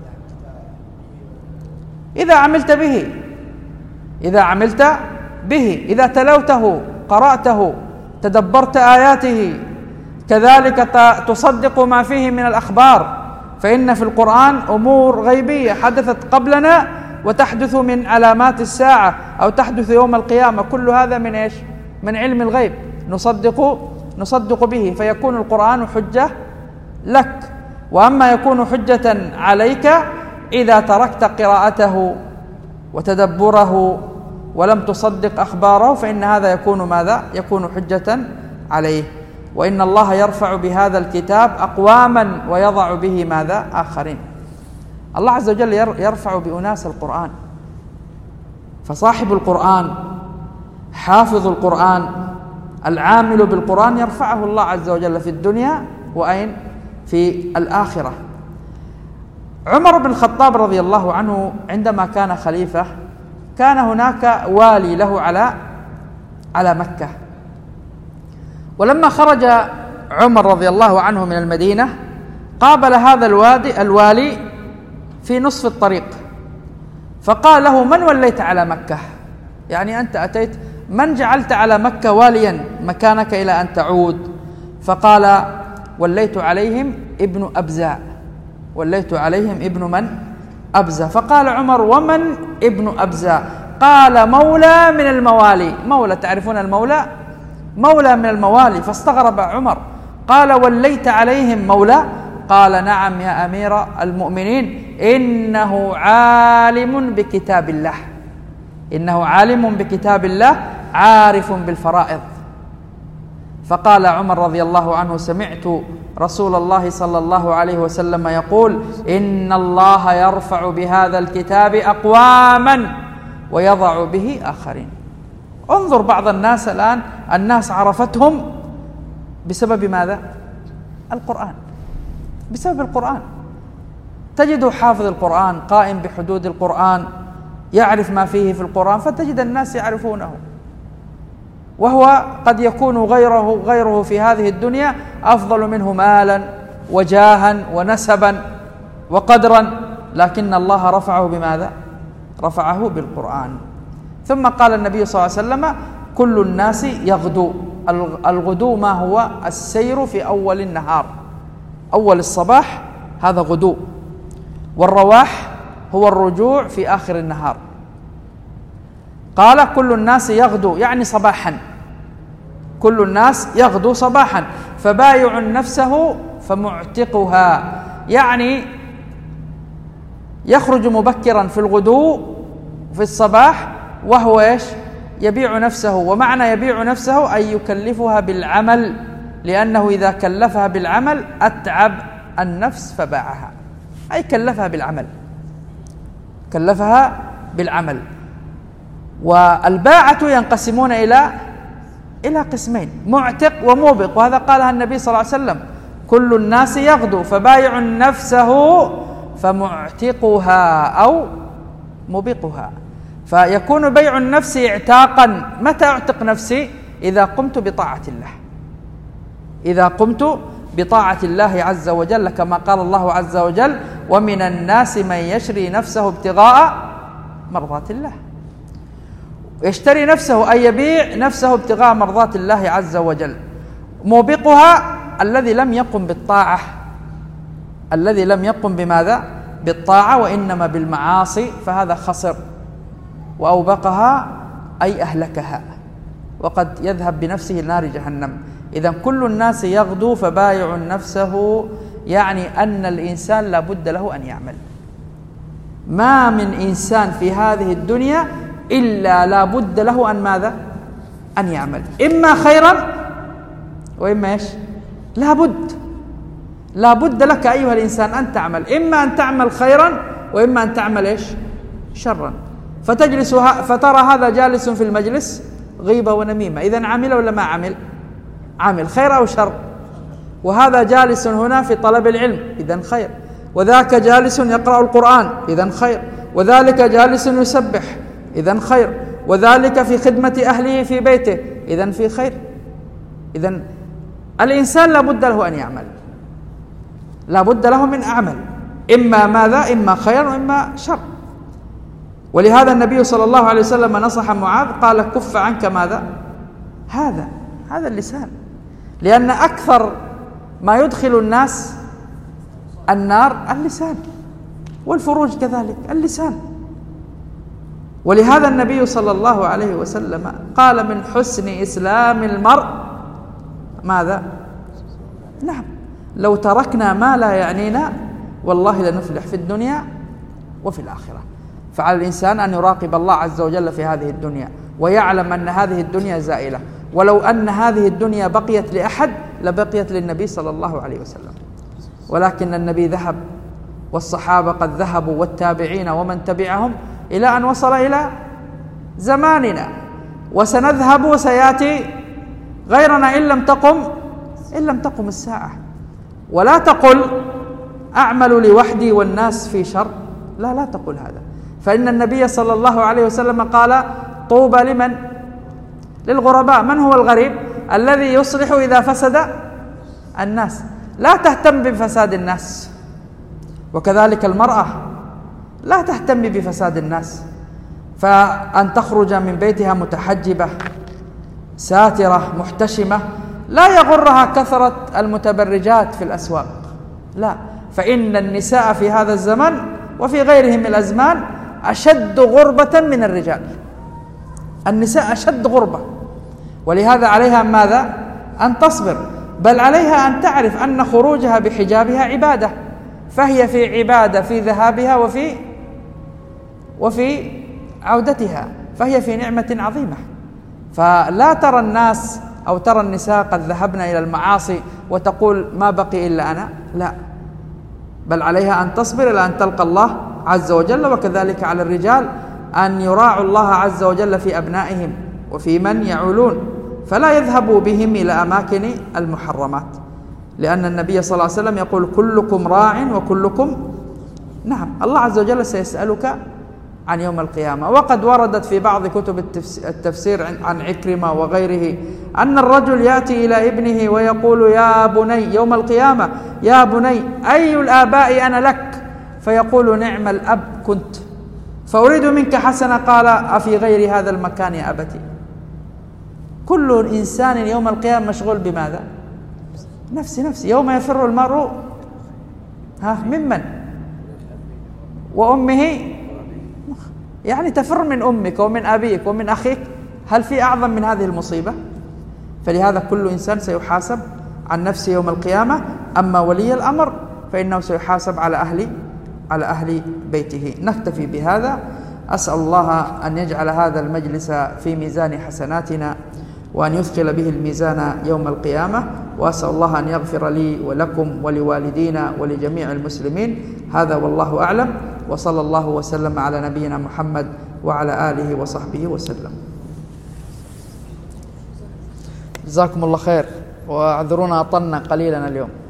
إذا عملت به، إذا عملت به، إذا تلوته، قرأته، تدبرت آياته، كذلك تصدق ما فيه من الأخبار، فإن في القرآن أمور غيبية حدثت قبلنا وتحدث من علامات الساعة أو تحدث يوم القيامة، كل هذا من إيش؟ من علم الغيب، نصدق نصدق به، فيكون القرآن حجة لك. وأما يكون حجة عليك إذا تركت قراءته وتدبره ولم تصدق أخباره، فإن هذا يكون ماذا؟ يكون حجة عليه. وإن الله يرفع بهذا الكتاب أقواما ويضع به ماذا؟ آخرين. الله عز وجل يرفع بأناس القرآن، فصاحب القرآن، حافظ القرآن، العامل بالقرآن يرفعه الله عز وجل في الدنيا وأين؟ في الآخرة. عمر بن الخطاب رضي الله عنه عندما كان خليفة كان هناك والي له على على مكة، ولما خرج عمر رضي الله عنه من المدينة قابل هذا الوادي الوالي في نصف الطريق، فقال له من وليت على مكة؟ يعني أنت أتيت، من جعلت على مكة واليا مكانك إلى أن تعود؟ فقال وليت عليهم ابن أبزاء، وليت عليهم ابن من؟ أبزة. فقال عمر ومن ابن أبزة؟ قال مولى من الموالي. مولى، تعرفون المولى؟ مولى من الموالي. فاستغرب عمر، قال وليت عليهم مولى؟ قال نعم يا أمير المؤمنين، إنه عالم بكتاب الله، إنه عالم بكتاب الله عارف بالفرائض. فقال عمر رضي الله عنه: سمعت رسول الله صلى الله عليه وسلم يقول: إن الله يرفع بهذا الكتاب أقواما ويضع به آخرين. انظر بعض الناس الآن، الناس عرفتهم بسبب ماذا؟ القرآن، بسبب القرآن. تجد حافظ القرآن قائم بحدود القرآن، يعرف ما فيه في القرآن، فتجد الناس يعرفونه، وهو قد يكون غيره غيره في هذه الدنيا أفضل منه مالا وجاها ونسبا وقدرا، لكن الله رفعه بماذا؟ رفعه بالقرآن. ثم قال النبي صلى الله عليه وسلم: كل الناس يغدو. الغدو ما هو؟ السير في أول النهار، أول الصباح، هذا غدو. والرواح هو الرجوع في آخر النهار. قال: كل الناس يغدو، يعني صباحا، كل الناس يغدو صباحا، فبايع نفسه فمعتقها، يعني يخرج مبكرا في الغدو في الصباح، وهو ايش؟ يبيع نفسه. ومعنى يبيع نفسه أي يكلفها بالعمل، لأنه إذا كلفها بالعمل أتعب النفس فباعها، أي كلفها بالعمل، كلفها بالعمل. والباعة ينقسمون إلى إلى قسمين: معتق وموبق، وهذا قالها النبي صلى الله عليه وسلم: كل الناس يغدو فبايع نفسه فمعتقها أو مبقها. فيكون بيع النفس اعتاقا. متى أعتق نفسي؟ إذا قمت بطاعة الله، إذا قمت بطاعة الله عز وجل، كما قال الله عز وجل: ومن الناس من يشري نفسه ابتغاء مرضات الله. يشتري نفسه أي يبيع نفسه ابتغاء مرضات الله عز وجل. موبقها الذي لم يقم بالطاعة، الذي لم يقم بماذا؟ بالطاعة، وإنما بالمعاصي، فهذا خسر. وأوبقها أي أهلكها، وقد يذهب بنفسه نار جهنم. إذن كل الناس يغدو فبايع نفسه، يعني أن الإنسان لا بد له أن يعمل. ما من إنسان في هذه الدنيا إلا لا بد له أن ماذا؟ أن يعمل، إما خيرا وإما إيش؟ لا بد، لا بد لك أيها الإنسان أن تعمل، إما أن تعمل خيرا وإما أن تعمل إيش؟ شرا. فتجلس فترى هذا جالس في المجلس غيبة ونميمة، إذن عمل ولا ما عمل؟ عمل، خير أو شر. وهذا جالس هنا في طلب العلم، إذن خير. وذاك جالس يقرأ القرآن، إذن خير. وذلك جالس يسبح، إذن خير. وذلك في خدمة أهله في بيته، إذن في خير. إذن الإنسان لا بد له أن يعمل، لا بد له من أعمل، إما ماذا؟ إما خير وإما شر. ولهذا النبي صلى الله عليه وسلم نصح معاذ، قال: كف عنك ماذا؟ هذا هذا اللسان، لأن أكثر ما يدخل الناس النار اللسان، والفروج كذلك اللسان. ولهذا النبي صلى الله عليه وسلم قال: من حسن إسلام المرء ماذا؟ نعم، لو تركنا ما لا يعنينا والله لنفلح في الدنيا وفي الآخرة. فعلى الإنسان أن يراقب الله عز وجل في هذه الدنيا، ويعلم أن هذه الدنيا زائلة، ولو أن هذه الدنيا بقيت لأحد لبقيت للنبي صلى الله عليه وسلم، ولكن النبي ذهب، والصحابة قد ذهبوا، والتابعين ومن تبعهم، إلى أن وصل إلى زماننا، وسنذهب وسيأتي غيرنا إن لم تقم إن لم تقم الساعة. ولا تقل أعمل لوحدي والناس في شر، لا لا تقل هذا، فإن النبي صلى الله عليه وسلم قال: طوبى لمن؟ للغرباء. من هو الغريب؟ الذي يصلح إذا فسد الناس. لا تهتم بفساد الناس. وكذلك المرأة لا تهتم بفساد الناس، فأن تخرج من بيتها متحجبة ساترة محتشمة لا يغرها كثرة المتبرجات في الأسواق، لا، فإن النساء في هذا الزمن وفي غيرهم من الأزمان أشد غربة من الرجال. النساء أشد غربة، ولهذا عليها ماذا؟ أن تصبر، بل عليها أن تعرف أن خروجها بحجابها عبادة، فهي في عبادة في ذهابها وفي وفي عودتها، فهي في نعمة عظيمة. فلا ترى الناس أو ترى النساء قد ذهبن إلى المعاصي وتقول ما بقي إلا أنا، لا، بل عليها أن تصبر إلى أن تلقى الله عز وجل. وكذلك على الرجال أن يراعوا الله عز وجل في أبنائهم وفي من يعولون، فلا يذهبوا بهم إلى أماكن المحرمات، لأن النبي صلى الله عليه وسلم يقول كلكم راع وكلكم، نعم، الله عز وجل سيسألك عن يوم القيامة. وقد وردت في بعض كتب التفسير عن عكرمة وغيره أن الرجل يأتي إلى ابنه ويقول يا بني يوم القيامة يا بني أي الآباء أنا لك؟ فيقول نعم الأب كنت، فأريد منك حسنة، قال أفي غير هذا المكان يا أبتي. كل إنسان يوم القيامة مشغول بماذا؟ نفسي نفسي. يوم يفر المرء ها ممن؟ وأمه، يعني تفر من أمك ومن أبيك ومن أخيك، هل في أعظم من هذه المصيبة؟ فلهذا كل إنسان سيحاسب عن نفسه يوم القيامة. أما ولي الأمر فإنه سيحاسب على أهل على أهل بيته. نكتفي بهذا. أسأل الله أن يجعل هذا المجلس في ميزان حسناتنا وأن يثقل به الميزان يوم القيامة، وأسأل الله أن يغفر لي ولكم ولوالدينا ولجميع المسلمين. هذا والله أعلم، وصلى الله وسلم على نبينا محمد وعلى آله وصحبه وسلم. جزاكم الله خير، واعذرونا أطلنا قليلا اليوم.